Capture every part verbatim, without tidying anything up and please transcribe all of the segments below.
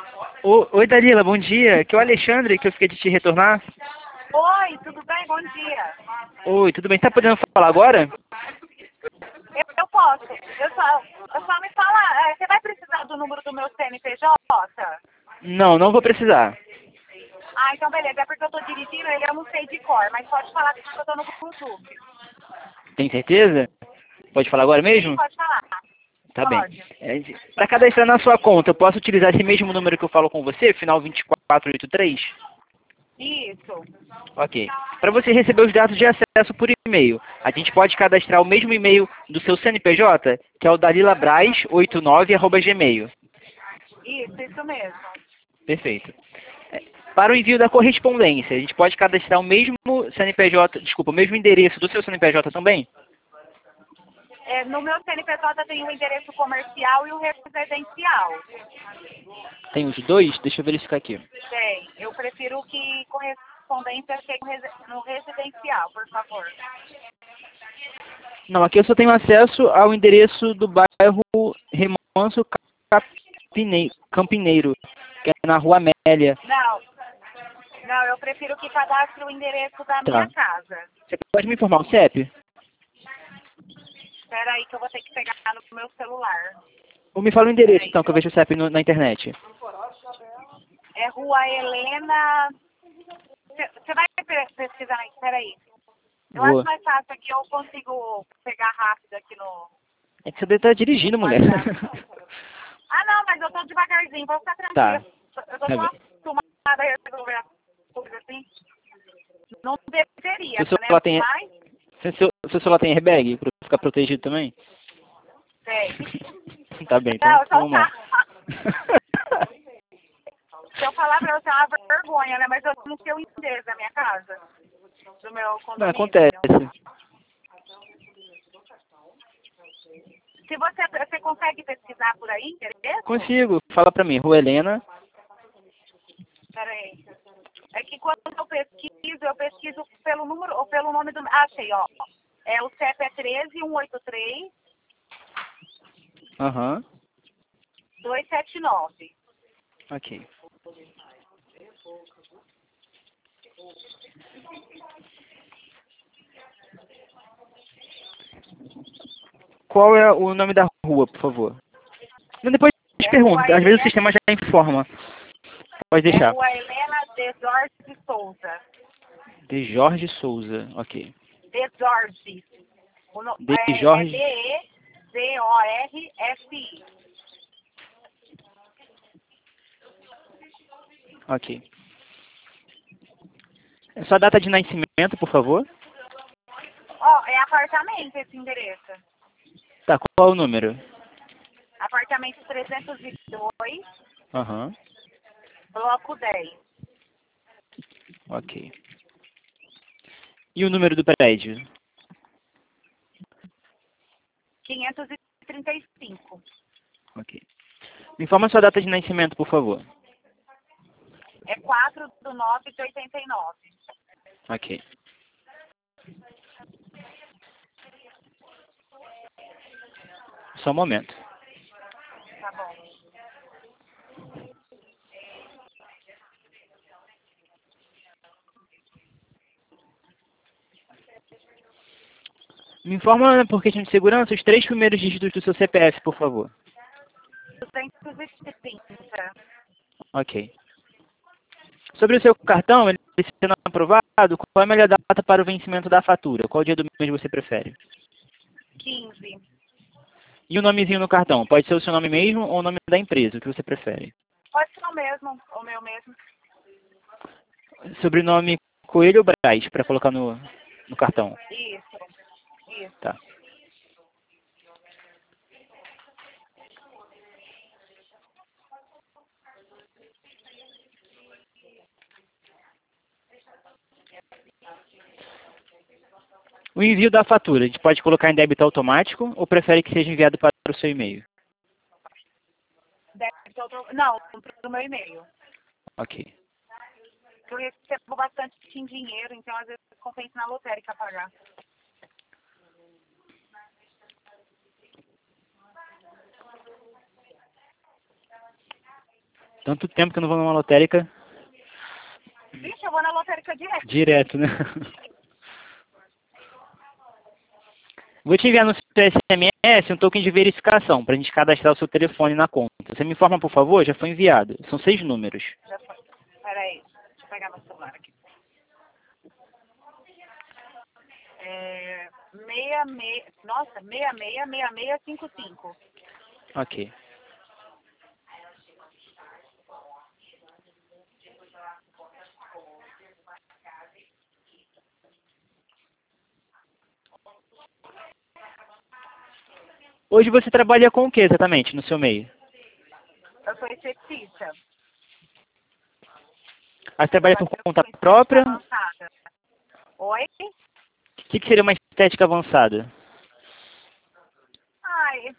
Ô, oi, Dalila, bom dia. Que é o Alexandre, que eu fiquei de te retornar. Oi, tudo bem? Bom dia. Oi, tudo bem? Tá podendo falar agora? Eu, eu posso. Eu só, eu só me fala, é, você vai precisar do número do meu C N P J? Não, não vou precisar. Ah, então beleza. É porque eu tô dirigindo, ele eu não sei de cor, mas pode falar que eu tô no Bluetooth. Tem certeza? Pode falar agora Sim, mesmo? pode falar. Tá bem. Pode. É, para cadastrar na sua conta, eu posso utilizar esse mesmo número que eu falo com você, final vinte e quatro oitenta e três? Isso. Ok. Para você receber os dados de acesso por e-mail, a gente pode cadastrar o mesmo e-mail do seu C N P J, que é o dalilabraz oitenta e nove arroba gmail. Isso, isso mesmo. Perfeito. É, Para o envio da correspondência, a gente pode cadastrar o mesmo C N P J, desculpa, o mesmo endereço do seu C N P J também? É, no meu C N P J tem o endereço comercial e o residencial. Tem os dois? Deixa eu verificar aqui. Tem. Eu prefiro que correspondência chegue no resi- no residencial, por favor. Não, aqui eu só tenho acesso ao endereço do bairro Remanso Capine- Campineiro, que é na Rua Amélia. Não, não, eu prefiro que cadastre o endereço da minha Tá. casa. Você pode me informar o C E P? Espera aí que eu vou ter que pegar no meu celular. Ou me fala o endereço, Peraí. então, que eu vejo o C E P no- na internet. É Rua Helena. Você vai pe- pesquisar aí? Espera aí. Eu acho Vou. mais fácil aqui, eu consigo pegar rápido aqui no, É que você deve estar no dirigindo, mulher. WhatsApp. Ah, não, mas eu tô devagarzinho, vou ficar Tá. tranquila. Eu tô Tá tão bem. acostumada a resolver as coisas assim. Não deveria, Seu né? celular tem, Mas seu, seu seu celular tem airbag para ficar protegido também? tem. Tá bem, então Não, só vamos lá. tá. Se eu falar pra você é uma vergonha, né? Mas eu não sei o endereço da minha casa, do meu Não, condomínio. acontece. Se você, você consegue pesquisar por aí, endereço? Consigo. Fala pra mim, Rua Helena. Peraí. É que quando eu pesquiso, eu pesquiso pelo número, ou pelo nome do... Ah, achei, ó. É, o C E P é treze, um oito três, Aham. dois sete nove. Ok. Qual é o nome da rua, por favor? Não, depois eu te É Rua pergunto. Às vezes o Helena, sistema já informa. Pode é deixar. Rua Helena de Jorge Souza. De Jorge Souza. Ok. De Jorge. O no- De é, é Jorge. D E Z O R S I. Ok. É sua data de nascimento, por favor. Ó, é apartamento esse endereço. Tá, qual é o número? Apartamento trezentos e dois, Aham. bloco dez. Ok. E o número do prédio? quinhentos e trinta e cinco. Ok. Me informa sua data de nascimento, por favor. É quatro do nove de oitenta e nove. Ok. Só um momento. Tá bom. Me informa, por questão de segurança, os três primeiros dígitos do seu C P F, por favor. duzentos e trinta. Ok. Sobre o seu cartão, ele sendo aprovado, qual é a melhor data para o vencimento da fatura? Qual dia do mês você prefere? quinze. E o nomezinho no cartão? Pode ser o seu nome mesmo ou o nome da empresa, o que você prefere? Pode ser o mesmo, o meu mesmo. Sobrenome Coelho ou Braz, para colocar no, no cartão. Isso, isso. Tá. O envio da fatura, a gente pode colocar em débito automático ou prefere que seja enviado para o seu e-mail? Deve ter outro... Não, pro meu e-mail. Ok. Eu recebo bastante em dinheiro, então às vezes compensa na lotérica pagar. Tanto tempo que eu não vou numa lotérica. Vixe, eu vou na lotérica direto. Direto, né? Vou te enviar no seu S M S um token de verificação para a gente cadastrar o seu telefone na conta. Você me informa, por favor? Já foi enviado. São seis números. Já foi. Peraí, deixa eu pegar meu celular aqui. É, meia, meia, nossa, meia, meia, meia, meia, cinco, cinco. Ok. Hoje você trabalha com o que exatamente no seu meio? Eu sou esteticista. Ah, você trabalha por Eu conta sou própria? esteticista avançada. Oi? O que, que seria uma estética avançada? Ai,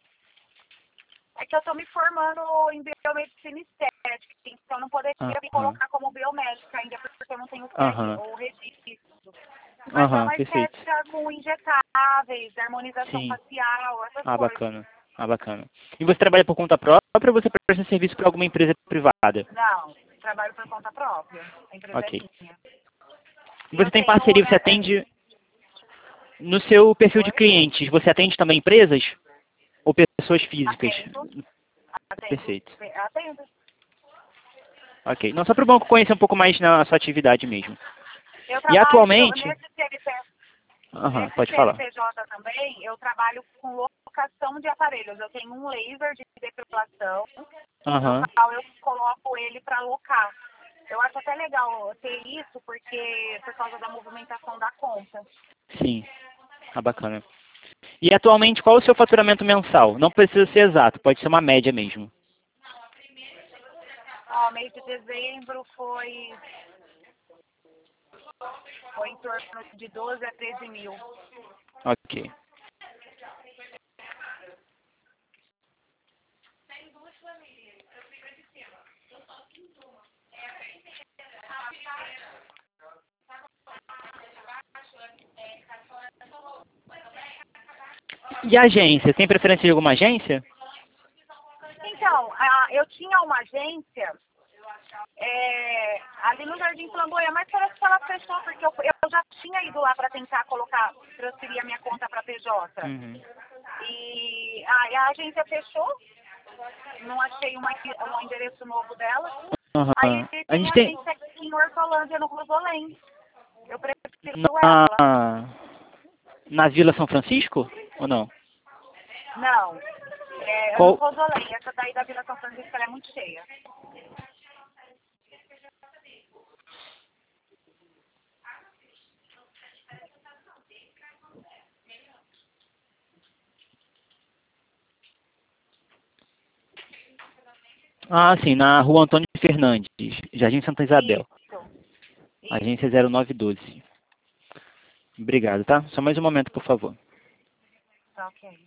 é que eu tô me formando em biomedicina estética, então eu não poderia me Aham. colocar como biomédica ainda porque eu não tenho Aham. o registro. Mas é Aham, uma perfeito. estética com injetáveis, harmonização Sim. facial, essas Ah, coisas. bacana. Ah, bacana. E você trabalha por conta própria ou você presta serviço para alguma empresa privada? Não, trabalho por conta própria. A empresa é Ok. minha. E E eu você tem tenho, parceria, você é, é, atende no seu perfil de oi? clientes, você atende também empresas ou pessoas físicas? Atendo, atendo, Perfeito. atendo. Ok. Não, só para o banco conhecer um pouco mais na sua atividade mesmo. Eu E trabalho atualmente... nesse C N P, Aham, nesse pode falar. C N P J também, eu trabalho com locação de aparelhos. Eu tenho um laser de depilação, no Aham, qual eu coloco ele para alocar. Eu acho até legal ter isso, porque por causa da movimentação da conta. sim. Ah, bacana. E atualmente, qual o seu faturamento mensal? Não precisa ser exato, pode ser uma média mesmo. Ó, mês de dezembro foi, foi em torno de doze a treze mil. Ok. E a agência? Tem preferência de alguma agência? Então, a- eu tinha uma agência é, ali no Jardim Flamboyant, mas parece que ela fechou, porque eu, eu já tinha ido lá para tentar colocar, transferir a minha conta para P J. Uhum. E a, e a agência fechou, não achei uma, um endereço novo dela. Aí Aham. A tem gente a tem agência aqui em Hortolândia, no Rosolém. Eu prefiro ela. na, na Vila São Francisco ou não? Não, é, é no Qual? Rosolém. Essa daí da Vila São Francisco ela é muito cheia. Ah, sim, na Rua Antônio Fernandes, Jardim Santa Isabel, Isso, isso. agência zero nove doze. Obrigado, tá? Só mais um momento, por favor. Tá ok.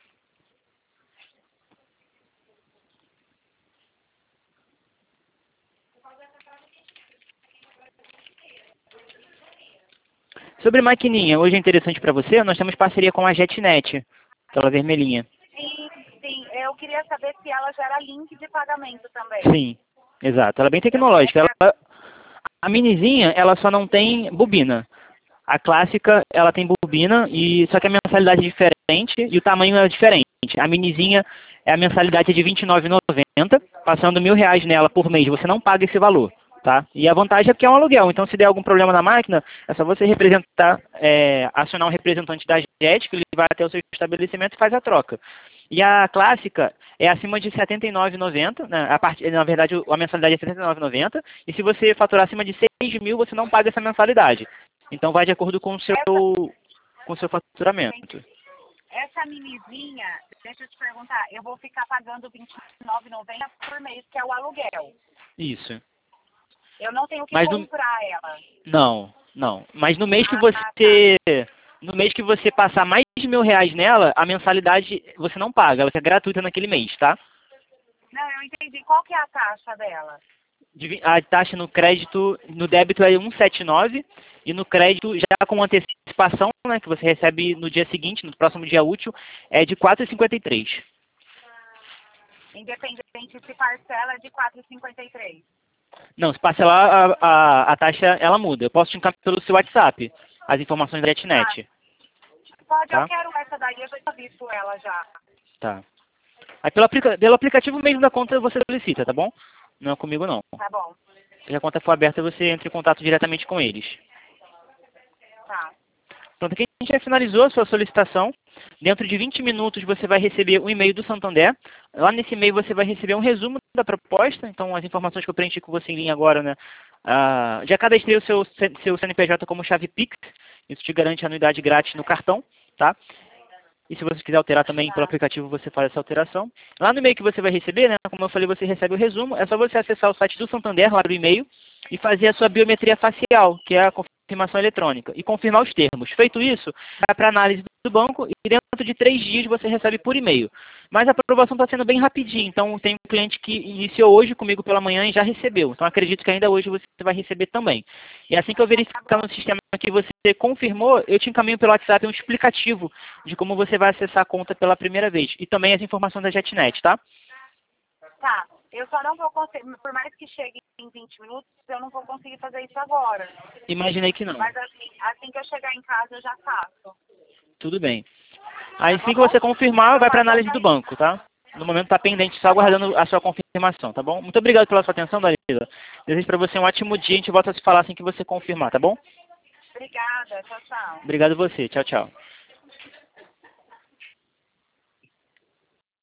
Sobre maquininha, hoje é interessante para você, nós temos parceria com a JetNet, aquela vermelhinha. Sim, sim. Eu queria saber se ela gera link de pagamento também. Sim, exato. Ela é bem Eu, tecnológica. é, Ela, a minizinha, ela só não tem bobina. A clássica, ela tem bobina, e só que a mensalidade é diferente e o tamanho é diferente. A minizinha, é a mensalidade é de vinte e nove reais e noventa centavos, passando mil reais nela por mês, você não paga esse valor, tá? E a vantagem é que é um aluguel, então se der algum problema na máquina, é só você representar, é, acionar um representante da Jet, que ele vai até o seu estabelecimento e faz a troca. E a clássica é acima de setenta e nove reais e noventa centavos, né? A part... Na verdade, a mensalidade é setenta e nove reais e noventa centavos, e se você faturar acima de seis mil, você não paga essa mensalidade. Então vai de acordo com o seu, essa, com o seu faturamento. essa minizinha, deixa eu te perguntar, eu vou ficar pagando vinte e nove reais e noventa centavos por mês, que é o aluguel. Isso. Eu não tenho que Mas no... comprar ela. Não, não. Mas no mês que Ah, tá. você. No mês que você passar mais de mil reais nela, a mensalidade você não paga, ela fica gratuita naquele mês, tá? Não, eu entendi. Qual que é a taxa dela? Divi- A taxa no crédito, no débito é cento e setenta e nove e no crédito já com antecipação, né, que você recebe no dia seguinte, no próximo dia útil, é de quatro reais e cinquenta e três. Independente se parcela é de quatro reais e cinquenta e três centavos. Não, se parcelar, a, a, a taxa ela muda. Eu posso te encaminhar pelo seu WhatsApp as informações da JetNet. Ah, pode, Tá? eu quero essa daí, eu já tinha visto ela já. Tá. Aí pelo, aplica pelo aplicativo mesmo da conta você solicita, tá bom? Não é comigo não. Tá bom. Se a conta for aberta, você entra em contato diretamente com eles. Tá. Pronto, aqui a gente já finalizou a sua solicitação. Dentro de vinte minutos você vai receber um e-mail do Santander. Lá nesse e-mail você vai receber um resumo da proposta. Então as informações que eu preenchi com você em linha agora, né? Ah, já cadastrei o seu, seu C N P J como chave Pix. Isso te garante anuidade grátis no cartão, tá? E se você quiser alterar também pelo aplicativo, você faz essa alteração. Lá no e-mail que você vai receber, né? Como eu falei, você recebe o resumo. É só você acessar o site do Santander, lá do e-mail, e fazer a sua biometria facial, que é a confirmação eletrônica, e confirmar os termos. Feito isso, vai para a análise do banco e dentro de três dias você recebe por e-mail. Mas a aprovação está sendo bem rapidinho, então tem um cliente que iniciou hoje comigo pela manhã e já recebeu. Então acredito que ainda hoje você vai receber também. E assim que eu verificar no sistema que você confirmou, eu te encaminho pelo WhatsApp um explicativo de como você vai acessar a conta pela primeira vez. E também as informações da JetNet, tá? Tá. Eu só não vou conseguir, por mais que chegue em vinte minutos, eu não vou conseguir fazer isso agora. Imaginei que não. Mas assim, assim que eu chegar em casa, eu já faço. Tudo bem. Aí assim que você confirmar, vai para a análise do banco, tá? No momento está pendente, só aguardando a sua confirmação, tá bom? Muito obrigado pela sua atenção, Dalila. Desejo para você um ótimo dia. A gente volta a se falar assim que você confirmar, tá bom? Obrigada. Tchau, tchau. Obrigado a você. Tchau, tchau.